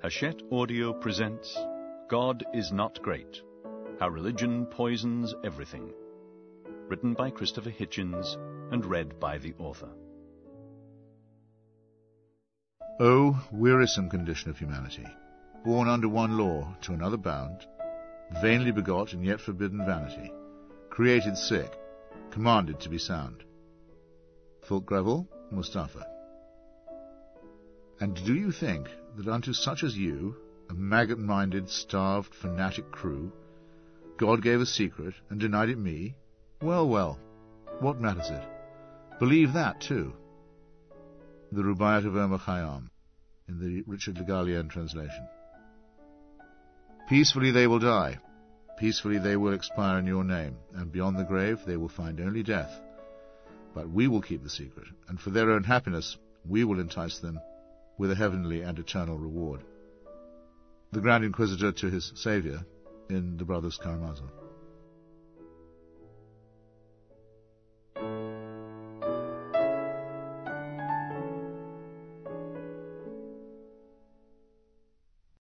Hachette Audio presents God is Not Great, How Religion Poisons Everything. Written by Christopher Hitchens and read by the author. O wearisome condition of humanity, born under one law to another bound, vainly begot and yet forbidden vanity, created sick, commanded to be sound. Fulk Greville, Mustafa. And do you think that unto such as you, a maggot-minded, starved, fanatic crew, God gave a secret and denied it me? Well, well, what matters it? Believe that too. The Rubaiyat of Omar Khayyam, in the Richard Le Gallienne translation. Peacefully they will die, peacefully they will expire in your name, and beyond the grave they will find only death. But we will keep the secret, and for their own happiness we will entice them with a heavenly and eternal reward. The Grand Inquisitor to his Saviour in The Brothers Karamazov.